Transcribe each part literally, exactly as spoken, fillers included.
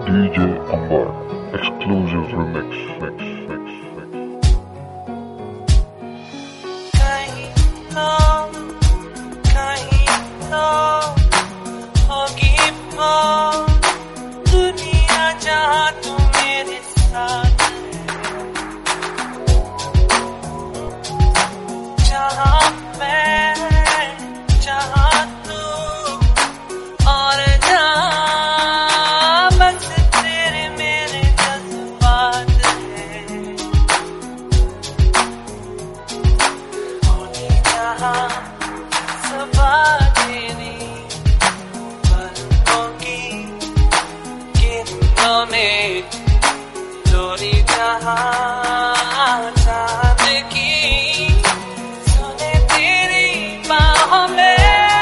D J Ambar, exclusive remix, mix, mix, mix. कहीं तो, कहीं तो होगी वो दुनिया जहाँ तू मेरे साथ है, जहाँ मैं, जहाँ तू और जहाँ बस तेरे मेरे जज्बात है, होगी जहाँ सुबह तेरी पलकों की किरणों में डोरी जहाँ चाँद की सुने तेरी बाहों में,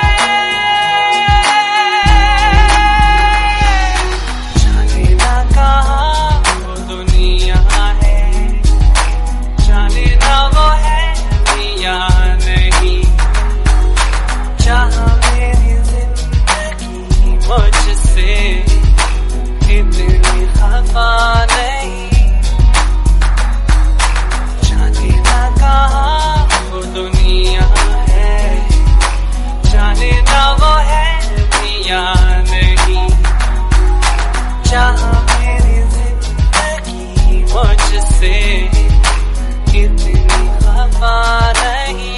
जाने ना कहाँ वो दुनिया है, जाने ना वो है या नहीं, जहाँ मेरी जिंदगी मुझसे इतनी खफा नहीं, जाने ना कहाँ वो दुनिया है, जाने ना वो है या नहीं, जहाँ मेरी जिंदगी मुझसे इतनी खफा नहीं।